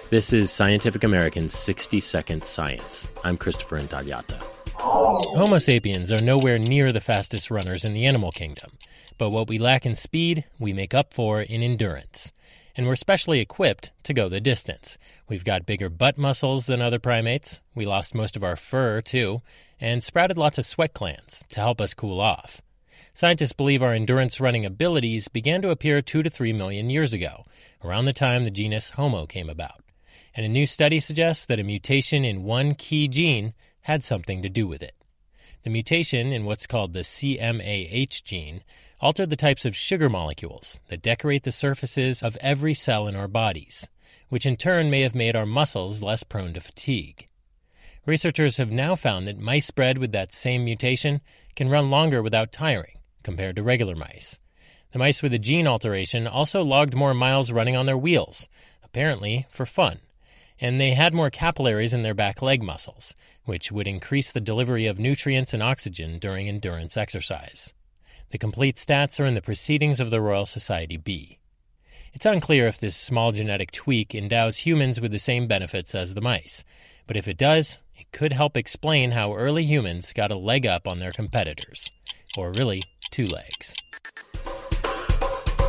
This is Scientific American's 60-Second Science. I'm Christopher Intagliata. Homo sapiens are nowhere near the fastest runners in the animal kingdom, but what we lack in speed, we make up for in endurance. And we're specially equipped to go the distance. We've got bigger butt muscles than other primates, we lost most of our fur, too, and sprouted lots of sweat glands to help us cool off. Scientists believe our endurance-running abilities began to appear 2 to 3 million years ago, around the time the genus Homo came about. And a new study suggests that a mutation in one key gene had something to do with it. The mutation in what's called the CMAH gene altered the types of sugar molecules that decorate the surfaces of every cell in our bodies, which in turn may have made our muscles less prone to fatigue. Researchers have now found that mice bred with that same mutation can run longer without tiring, compared to regular mice. The mice with the gene alteration also logged more miles running on their wheels, apparently for fun. And they had more capillaries in their back leg muscles, which would increase the delivery of nutrients and oxygen during endurance exercise. The complete stats are in the Proceedings of the Royal Society B. It's unclear if this small genetic tweak endows humans with the same benefits as the mice, but if it does, it could help explain how early humans got a leg up on their competitors. Or really, 2 legs.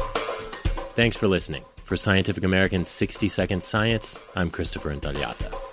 Thanks for listening. For Scientific American's 60-Second Science, I'm Christopher Intagliata.